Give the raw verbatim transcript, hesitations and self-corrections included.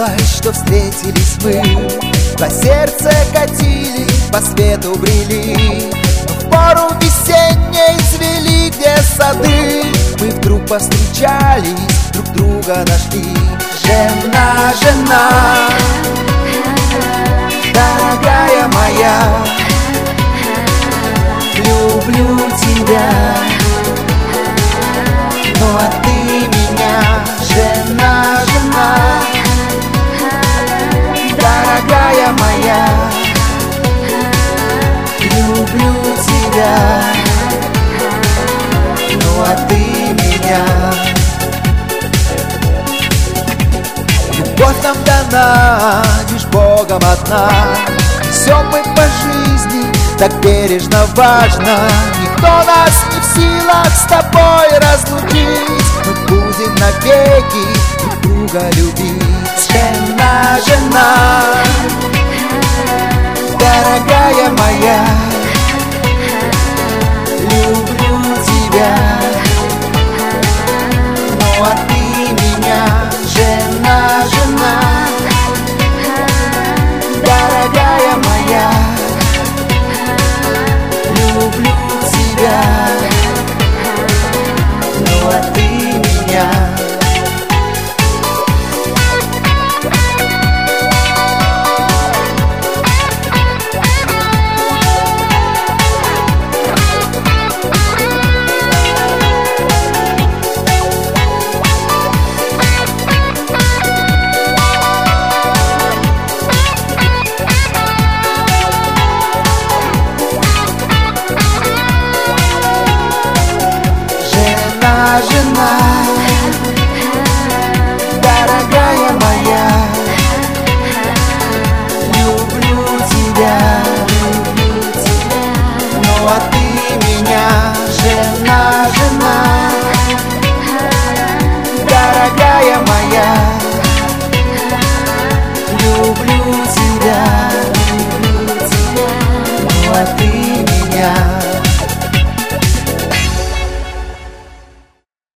казалось, что встретились мы, по сердце катили, по свету брели. Но в пору весенней цвели, где сады, мы вдруг повстречались, друг друга нашли. Жена, жена, дорогая моя, люблю тебя, ну а ты меня. Жена, жена, дорогая моя, люблю тебя, ну а ты меня. Любовь нам дана лишь Богом одна, несем мы по жизни так бережно, важно. Никто нас не в силах с тобой разлучить, мы будем навеки друг друга любить. Жена, жена, дорогая моя,